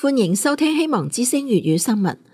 歡迎收聽希望之聲粵語新聞。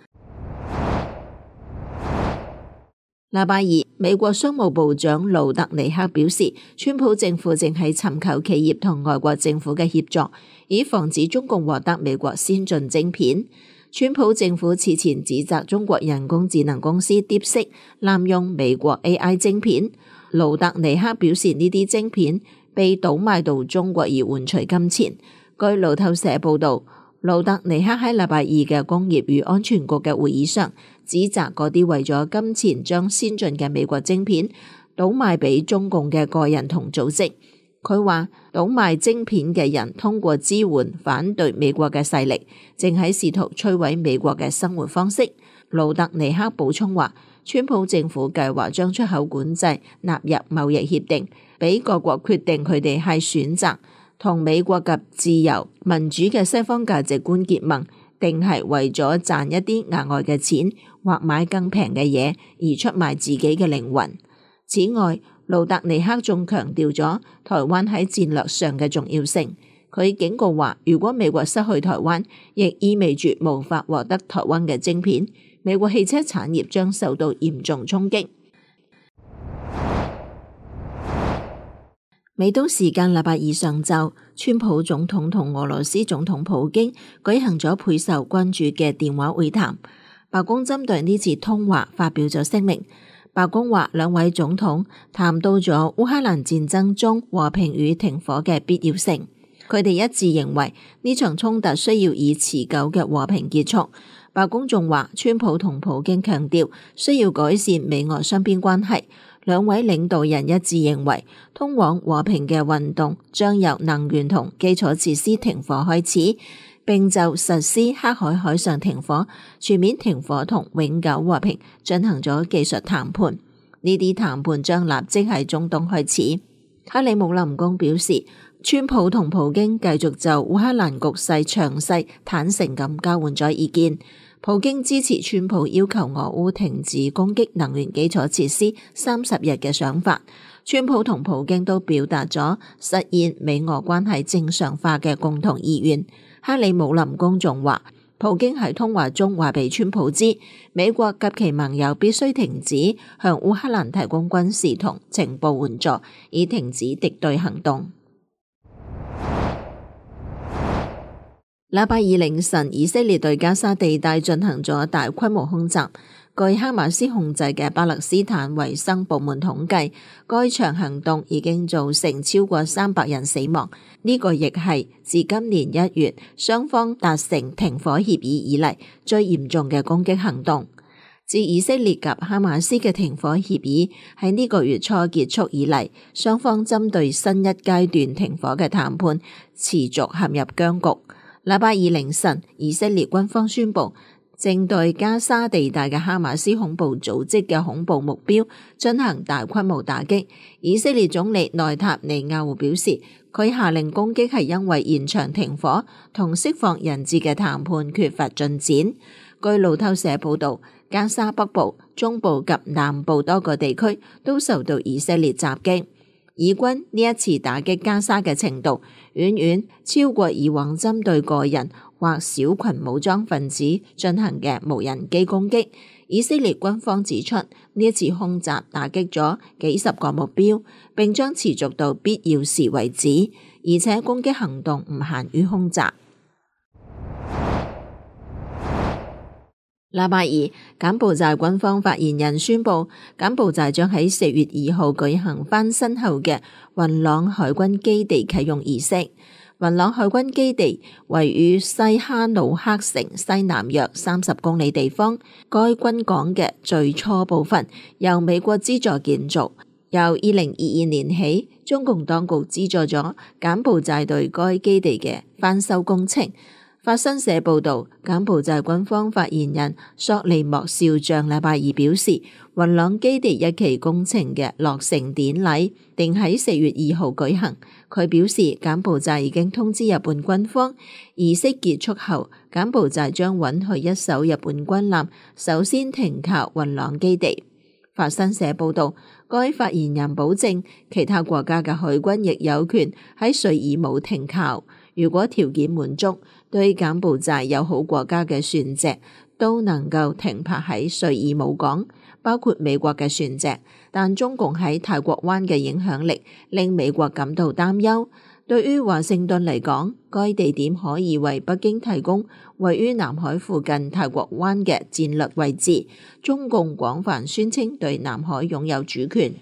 禮拜二，美國商務部長盧特尼克表示，川普政府正喺尋求企業同外國政府嘅協助，以防止中共獲得美國先進晶片。川普政府此前指責中國人工智能公司 DeepSeek 濫用美國 AI 晶片。盧特尼克表示，呢啲晶片被倒賣到中國而換取金錢。據路透社報道，盧特尼克喺禮拜二嘅工業與安全局嘅會議上，指責嗰啲為咗金錢將先進嘅美國晶片倒賣俾中共嘅個人同組織。佢話，倒賣晶片嘅人通過支援反對美國嘅勢力，正喺試圖摧毀美國嘅生活方式。盧特尼克補充話，川普政府計劃將出口管制納入貿易協定，俾各國決定佢哋係選擇同美國嘅自由民主嘅西方價值觀結盟，定係為咗賺一啲額外嘅錢或買更平嘅嘢而出賣自己嘅靈魂。此外，盧特尼克仲強調咗台灣喺戰略上嘅重要性。佢警告話，如果美國失去台灣，亦意味住無法獲得台灣嘅晶片，美國汽車產業將受到嚴重衝擊。美東時間禮拜二上晝，川普總統同俄羅斯總統普京舉行咗備受關注嘅電話會談。白宮針對呢次通話發表咗聲明。白宮話，兩位總統談到咗烏克蘭戰爭中和平與停火嘅必要性。佢哋一致認為呢場衝突需要以持久嘅和平結束。白宮仲話，川普同普京強調需要改善美俄雙邊關係。兩位領導人一致認為，通往和平嘅運動將由能源同基礎設施停火開始，並就實施黑海海上停火、全面停火同永久和平進行咗技術談判。呢啲談判將立即喺中東開始。克里姆林宮表示，川普同普京繼續就烏克蘭局勢詳細坦誠咁交換咗意見。普京支持川普要求俄烏停止攻擊能源基礎設施30日嘅想法。川普同普京都表達咗實現美俄關係正常化嘅共同意願。克里姆林宮仲話，普京喺通話中話俾川普知，美國及其盟友必須停止向烏克蘭提供軍事同情報援助，以停止敵對行動。禮拜二凌晨，以色列對加沙地帶進行咗大規模空襲。據哈馬斯控制嘅巴勒斯坦衛生部門統計，該場行動已經造成超過300人死亡。呢個亦係自今年1月雙方達成停火協議以嚟最嚴重嘅攻擊行動。自以色列及哈馬斯嘅停火協議喺呢個月初結束以嚟，雙方針對新一階段停火嘅談判持續陷入僵局。禮拜二凌晨，以色列軍方宣布正對加沙地帶嘅哈馬斯恐怖組織嘅恐怖目標進行大規模打擊。以色列總理內塔尼亞胡表示，佢下令攻擊係因為延長停火同釋放人質嘅談判缺乏進展。據路透社報道，加沙北部、中部及南部多個地區都受到以色列襲擊。以軍呢一次打擊加沙嘅程度遠遠超過以往針對個人或小群武裝分子進行嘅無人機攻擊。以色列軍方指出，呢一次空襲打擊咗幾十個目標，並將持續到必要時為止，而且攻擊行動唔限於空襲。禮拜二，柬埔寨軍方發言人宣布，柬埔寨將喺4月2號舉行翻新後嘅雲朗海軍基地啟用儀式。雲朗海軍基地位於西哈努克城西南約30公里地方，該軍港嘅最初部分由美國資助建造。由2022年起，中共當局資助咗柬埔寨對該基地嘅翻修工程。法新社報道，柬埔寨軍方發言人索利莫少將禮拜二表示，雲朗基地一期工程嘅落成典禮定喺4月2號舉行。佢表示，柬埔寨已經通知日本軍方，儀式結束後，柬埔寨將允許一艘日本軍艦首先停靠雲朗基地。法新社報道，該發言人保證，其他國家嘅海軍亦有權喺瑞爾姆停靠。如果條件滿足， 對柬埔寨友好國家嘅船隻都能夠停泊喺瑞爾姆港，包括美國嘅船隻，但中共喺泰國灣嘅影響力令美國感到擔憂。對於華盛頓嚟講，該地點可以為北京提供位於南海附近泰國灣嘅戰略位置。中共廣泛宣稱對南海擁有主權。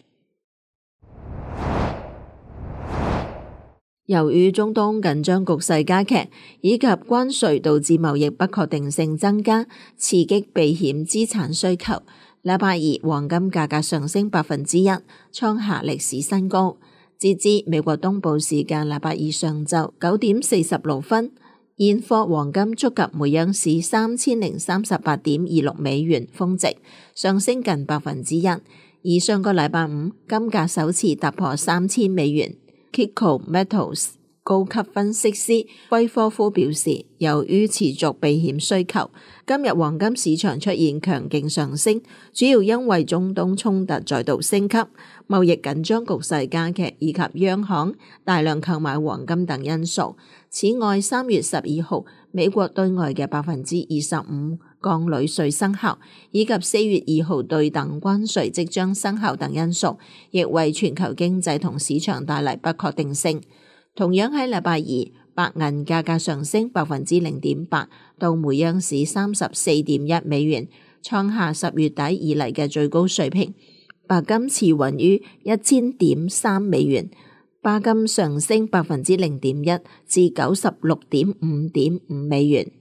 由於中東緊張局勢加劇，以及關稅導致貿易不確定性增加，刺激避險資產需求。禮拜二黃金價格上升1%，創下歷史新高。截至美國東部時間禮拜二上晝9點46分，現貨黃金觸及每盎司3038.26美元峰值，上升近1%。而上個禮拜五，金價首次突破3000美元。Kitco Metals 高級分析師威科夫表示，由於持續避險需求，今日黃金市場出現強勁上升，主要因為中東衝突再度升級、貿易緊張局勢加劇以及央行大量購買黃金等因素。此外，3月12號美國對外嘅25%降旅稅生效，以及4月2號對等關稅即將生效等因素，亦為全球經濟同市場帶嚟不確定性。同樣喺禮拜二，白銀價格上升0.8%到每盎司34.1美元，創下10月底以嚟嘅最高水平。白金持穩於1000.3美元，鈀金上升0.1%至96.5.5美元。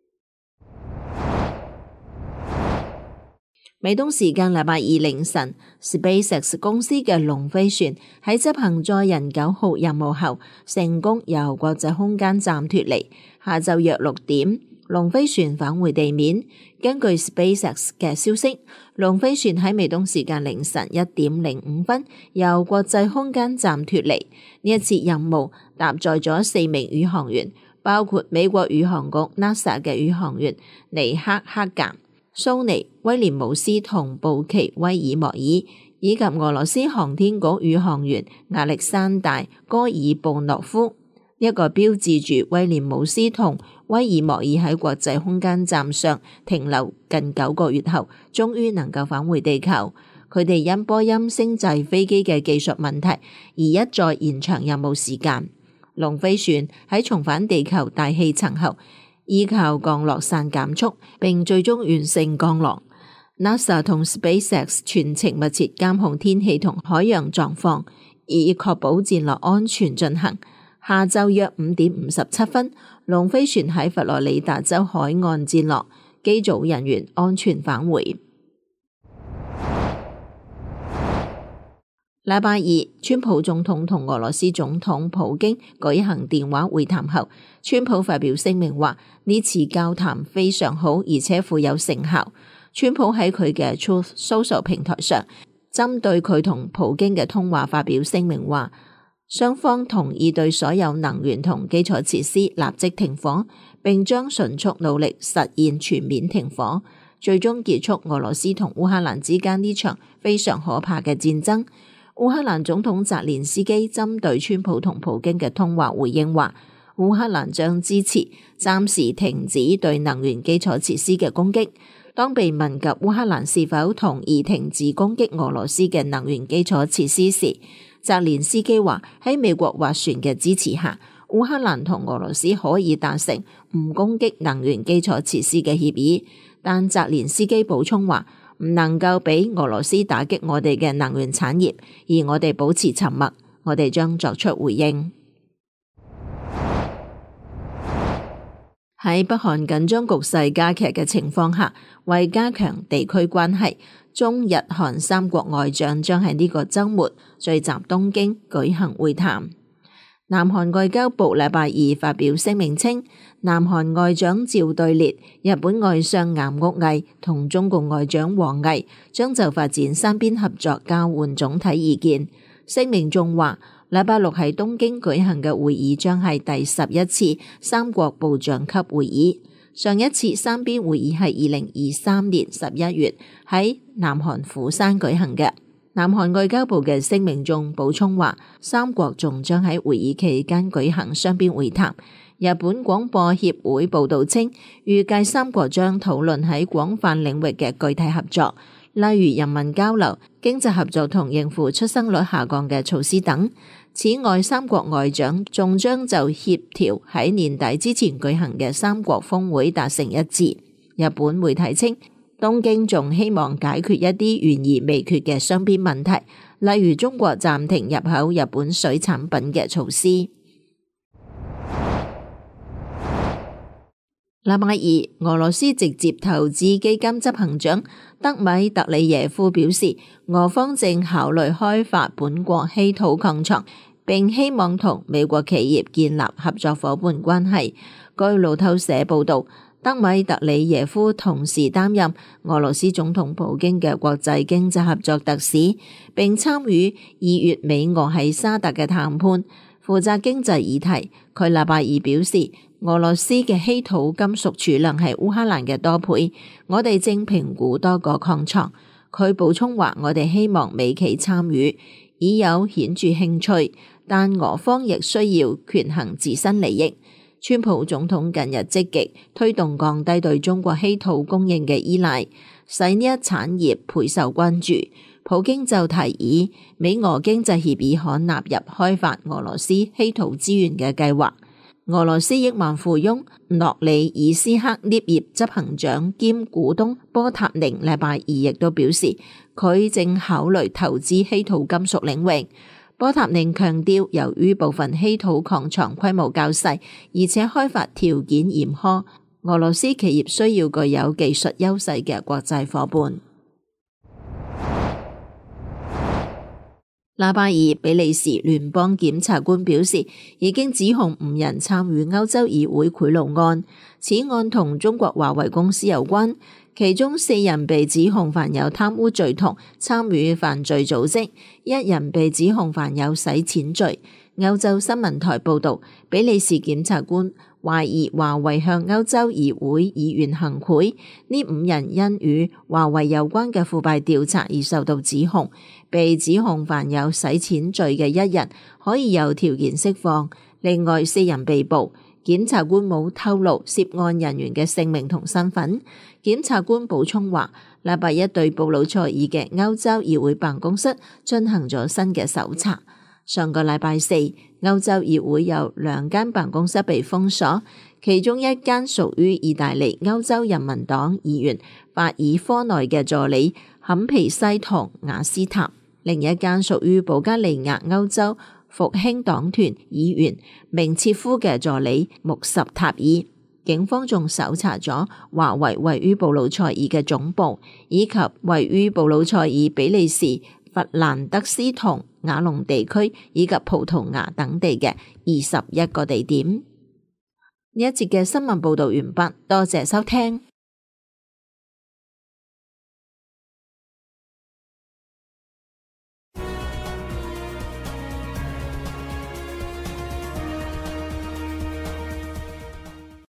美東時間禮拜二凌晨 ，SpaceX 公司嘅龍飛船喺執行載人9號任務後，成功由國際空間站脫離。下晝約6點，龍飛船返回地面。根據 SpaceX 嘅消息，龍飛船喺美東時間凌晨1點05分由國際空間站脫離。呢一次任務搭載咗4名宇航員，包括美國宇航局 NASA 嘅宇航員尼克克格、蘇尼、威廉姆斯同布奇威爾莫爾，以及俄羅斯航天局宇航員亞歷山大戈爾布諾夫。一個標誌住威廉姆斯同威爾莫爾喺國際空間站上停留近9個月後，終於能夠返回地球。佢哋因波音星際飛機嘅技術問題而一再延長任務時間。龍飛船喺重返地球大氣層後，依靠降落傘減速，並最終完成降落。NASA 同 SpaceX 全程密切監控天氣同海洋狀況，以確保戰略安全進行。下晝約5點57分，龍飛船喺佛羅里達州海岸降落，機組人員安全返回。禮拜二，川普總統同俄羅斯總統普京舉行電話會談後，川普發表聲明話呢次交談非常好，而且富有成效。川普喺佢嘅 Truth Social 平台上，針對佢同普京嘅通話發表聲明話，雙方同意對所有能源同基礎設施立即停火，並將迅速努力實現全面停火，最終結束俄羅斯同烏克蘭之間呢場非常可怕嘅戰爭。烏克蘭總統澤連斯基針對川普同普京嘅通話回應話，烏克蘭將支持暫時停止對能源基礎設施嘅攻擊。當被問及烏克蘭是否同意停止攻擊俄羅斯嘅能源基礎設施時，澤連斯基話喺美國斡旋嘅支持下，烏克蘭同俄羅斯可以達成唔攻擊能源基礎設施嘅協議。但澤連斯基補充話，唔能夠俾俄羅斯打擊我哋嘅能源產業，而我哋保持沉默，我哋將作出回應。喺北韓緊張局勢加劇嘅情況下，為加強地區關係，中日韓3國外長將喺呢個週末聚集東京舉行會談。南韓外交部禮拜二發表聲明稱，南韓外長趙對列、日本外相岩屋毅同中共外長王毅將就發展三邊合作交換總體意見。聲明仲話，禮拜六喺東京舉行嘅會議將係第11次三國部長級會議。上一次三邊會議係2023年11月喺南韓釜山舉行嘅。南韓外交部嘅聲明中補充話，三國仲將喺會議期間舉行雙邊會談， 日本廣播協會報導稱，預計三國將討論喺廣泛領域嘅具體合作，例如人民交流、經濟合作同應付出生率下降嘅措施等。此外，三國外長仲將就協調喺年底之前舉行嘅三國峰會達成一致。日本媒體稱，東京仲希望解決一啲懸而未決嘅雙邊問題，例如中國暫停入口日本水產品嘅措施。禮拜二，俄羅斯直接投資基金執行長德米特里耶夫表示，俄方正考慮開發本國稀土礦床，並希望同美國企業建立合作夥伴關係。據路透社報導，德米特里耶夫同時擔任俄羅斯總統普京嘅國際經濟合作特使，並參與2月美俄喺沙特嘅談判，負責經濟議題。佢禮拜二表示，俄羅斯嘅稀土金屬儲量係烏克蘭嘅多倍，我哋正評估多個礦床。佢補充話，我哋希望美企參與，已有顯著興趣，但俄方亦需要權衡自身利益。川普總統近日積極推動降低對中國稀土供應嘅依賴，使呢一產業倍受關注。普京就提議美俄經濟協議可納入開發俄羅斯稀土資源嘅計劃。俄羅斯億萬富翁諾里爾斯克鎳業執行長兼股東波塔寧禮拜二亦都表示，佢正考慮投資稀土金屬領域。波塔寧強調，由於部分稀土礦床規模較細，而且開發條件嚴苛，俄羅斯企業需要具有技術優勢嘅國際夥伴。禮拜二，比利時聯邦檢察官表示，已經指控5人參與歐洲議會賄賂案，此案同中國華為公司有關，其中4人被指控犯有貪污罪同參與犯罪組織，1人被指控犯有洗錢罪。歐洲新聞台報導，比利時檢察官懷疑華為向歐洲議會議員行賄，呢5人因與華為有關嘅腐敗調查而受到指控，被指控犯有洗錢罪嘅1人可以有條件釋放，另外4人被捕。檢察官冇透露涉案人員嘅姓名同身份。檢察官補充話，禮拜一對布魯塞爾嘅歐洲議會辦公室進行咗新嘅搜查。上個禮拜四，歐洲議會有2間辦公室被封鎖，其中1間屬於意大利歐洲人民黨議員法爾科內嘅助理坎皮西同雅斯塔，另1間屬於保加利亞歐洲復興黨團議員明切夫嘅助理穆什塔爾。警方仲搜查咗華為位於布魯塞爾嘅總部，以及位於布魯塞爾、比利時、弗蘭德斯同瓦隆地區以及葡萄牙等地嘅21個地點。呢一節嘅新聞報道完畢，多謝收聽。